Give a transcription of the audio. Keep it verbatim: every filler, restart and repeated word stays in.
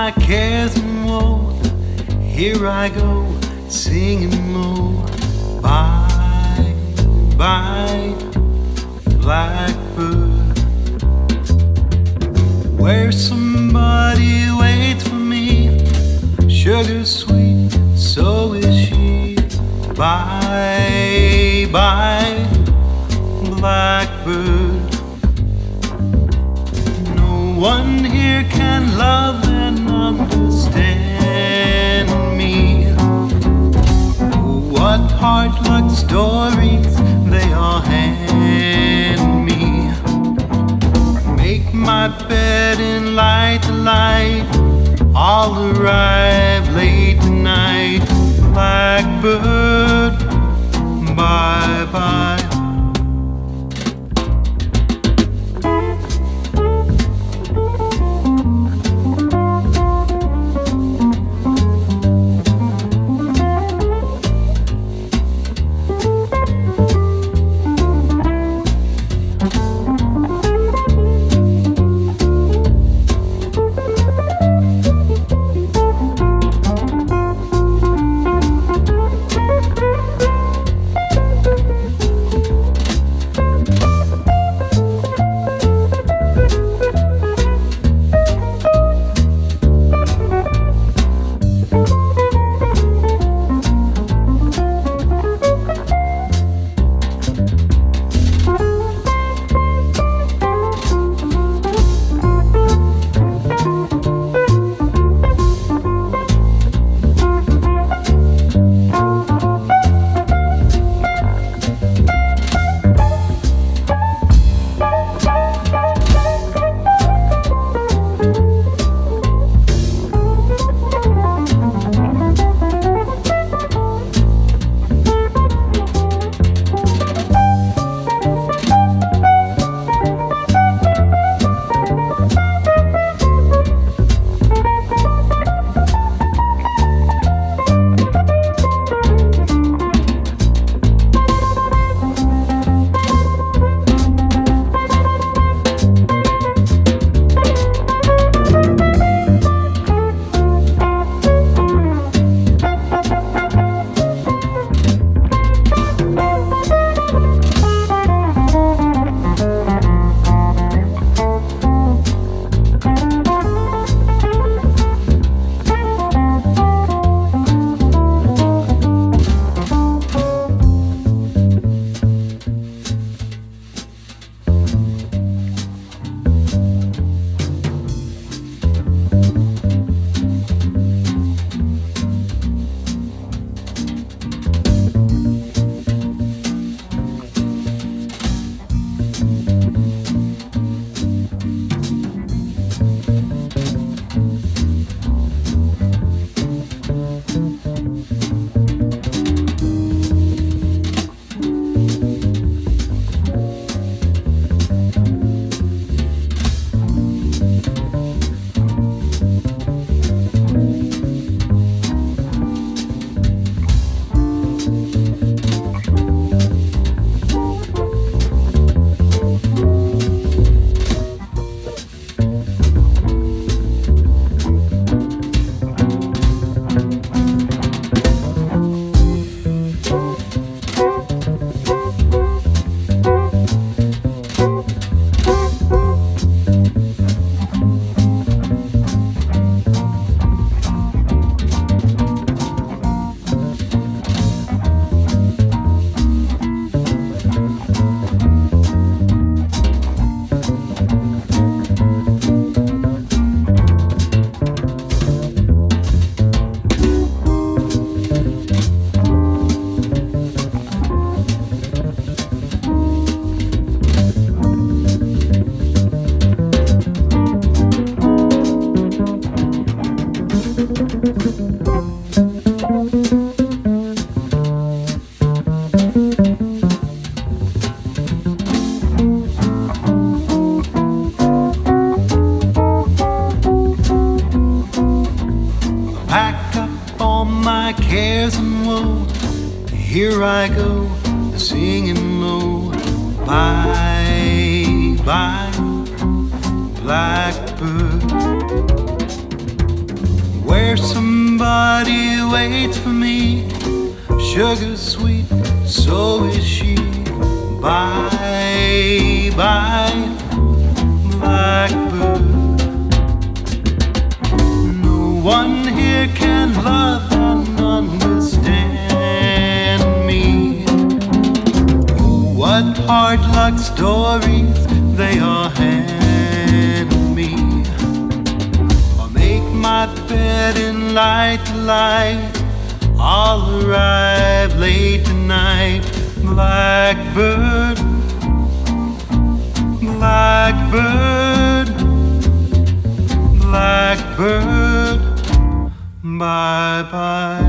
my cares and woes. Here I go, singing low. Bye, bye, blackbird. Where somebody waits for me, sugar sweet, so is she. Bye, bye, blackbird. No one here can love and understand me. What hard luck stories they all hand me. Make my bed and light the light. I'll arrive late tonight. Blackbird, bye bye. Here I go, singing low. Bye, bye, blackbird. where somebody waits for me. Sugar sweet, so is she. Bye, bye, blackbird. No one here can love and understand me. What hard luck stories they all hand me. I'll make my bed in light to light. I'll arrive late tonight. Blackbird, blackbird, blackbird, bye bye.